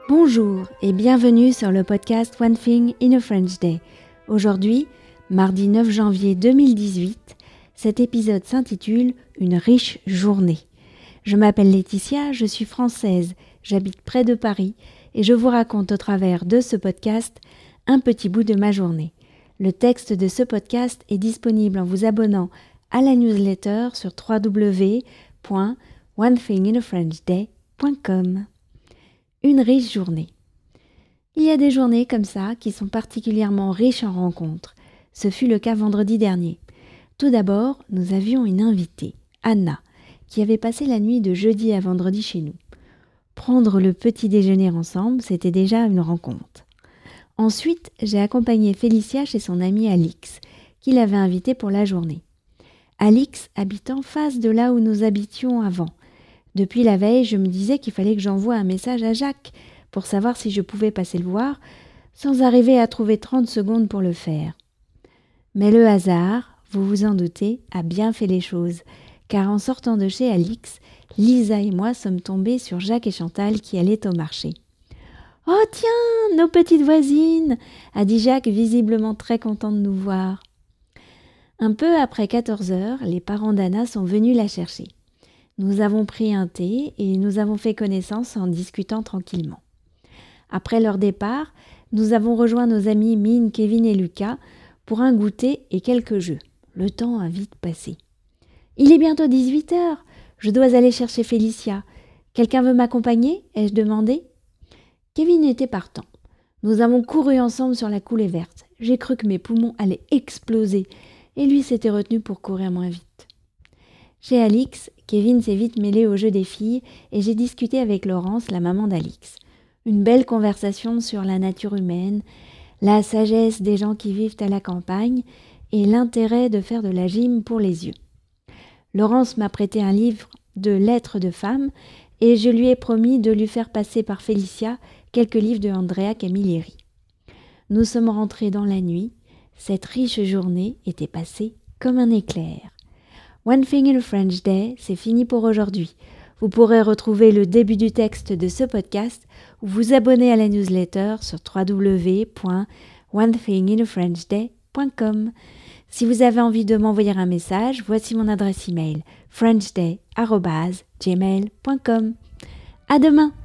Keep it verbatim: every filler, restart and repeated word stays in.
Bonjour et bienvenue sur le podcast One Thing in a French Day. Aujourd'hui, mardi neuf janvier deux mille dix-huit, cet épisode s'intitule « Une riche journée ». Je m'appelle Laetitia, je suis française, j'habite près de Paris et je vous raconte au travers de ce podcast un petit bout de ma journée. Le texte de ce podcast est disponible en vous abonnant à la newsletter sur w w w point one thing in a french day point com. Une riche journée. Il y a des journées comme ça qui sont particulièrement riches en rencontres. Ce fut le cas vendredi dernier. Tout d'abord, nous avions une invitée, Anna, qui avait passé la nuit de jeudi à vendredi chez nous. Prendre le petit déjeuner ensemble, c'était déjà une rencontre. Ensuite, j'ai accompagné Félicia chez son amie Alix, qui l'avait invitée pour la journée. Alix habite en face de là où nous habitions avant. Depuis la veille, je me disais qu'il fallait que j'envoie un message à Jacques pour savoir si je pouvais passer le voir, sans arriver à trouver trente secondes pour le faire. Mais le hasard, vous vous en doutez, a bien fait les choses, car en sortant de chez Alix, Lisa et moi sommes tombés sur Jacques et Chantal qui allaient au marché. « Oh tiens, nos petites voisines !» a dit Jacques, visiblement très content de nous voir. Un peu après quatorze heures, les parents d'Anna sont venus la chercher. Nous avons pris un thé et nous avons fait connaissance en discutant tranquillement. Après leur départ, nous avons rejoint nos amis Mine, Kevin et Lucas pour un goûter et quelques jeux. Le temps a vite passé. « Il est bientôt dix-huit heures. Je dois aller chercher Félicia. Quelqu'un veut m'accompagner ?» ai-je demandé. Kevin était partant. Nous avons couru ensemble sur la coulée verte. J'ai cru que mes poumons allaient exploser et lui s'était retenu pour courir moins vite. Chez Alix, Kevin s'est vite mêlé au jeu des filles et j'ai discuté avec Laurence, la maman d'Alix. Une belle conversation sur la nature humaine, la sagesse des gens qui vivent à la campagne et l'intérêt de faire de la gym pour les yeux. Laurence m'a prêté un livre de lettres de femmes et je lui ai promis de lui faire passer par Félicia quelques livres de Andrea Camilleri. Nous sommes rentrés dans la nuit. Cette riche journée était passée comme un éclair. One Thing in a French Day, c'est fini pour aujourd'hui. Vous pourrez retrouver le début du texte de ce podcast ou vous abonner à la newsletter sur w w w point one thing in a french day point com. Si vous avez envie de m'envoyer un message, voici mon adresse email frenchday arobase gmail point com. À demain!